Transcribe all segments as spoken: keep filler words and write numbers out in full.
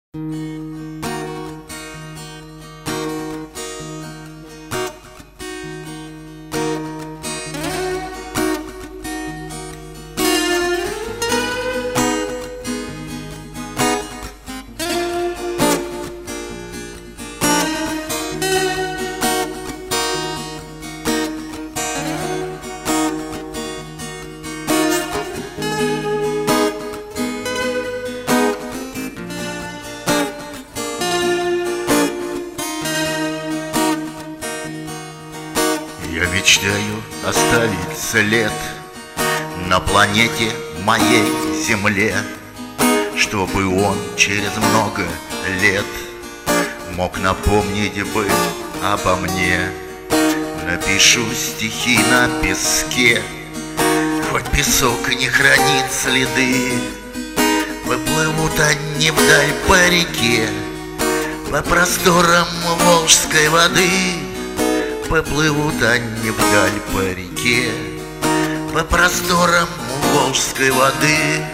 Я мечтаю оставить след на планете моей Земле, чтобы он через много лет мог напомнить бы обо мне. Напишу стихи на песке, хоть песок не хранит следы. Выплывут они вдаль по реке, по просторам Волжской воды. Поплывут они вдаль по реке, по просторам Волжской воды.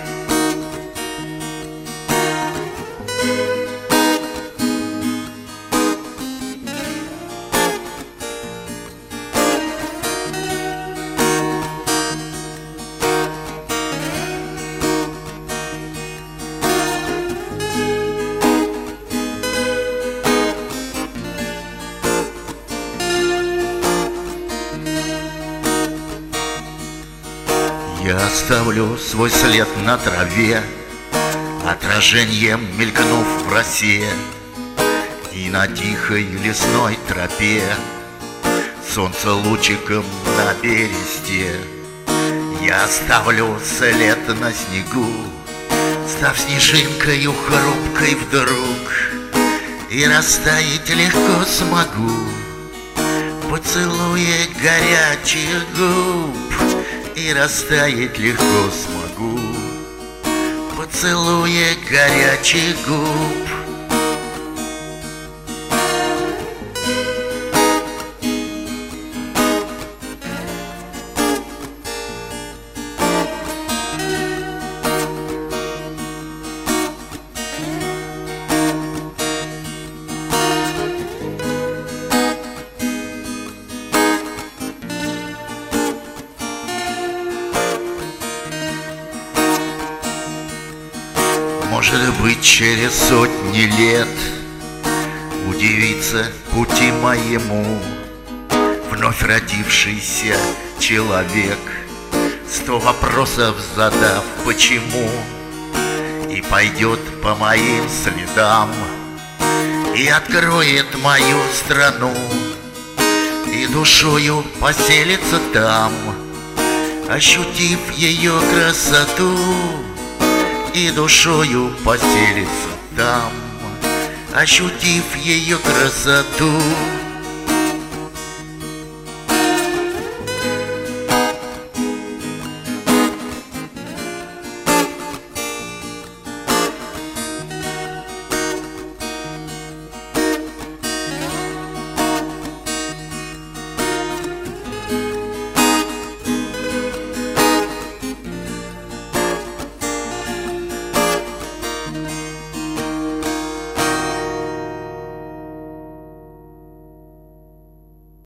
Я оставлю свой след на траве, отражением мелькнув в росе. И на тихой лесной тропе солнце лучиком на бересте. Я оставлю след на снегу, став снежинкою хрупкой вдруг. И растаять легко смогу, поцелуя горячих губ. И растаять легко смогу, поцелуя горячих губ. Может быть, через сотни лет удивится пути моему вновь родившийся человек, сто вопросов задав почему, и пойдет по моим следам, и откроет мою страну, и душою поселится там, ощутив ее красоту. И душою поселится там, ощутив ее красоту.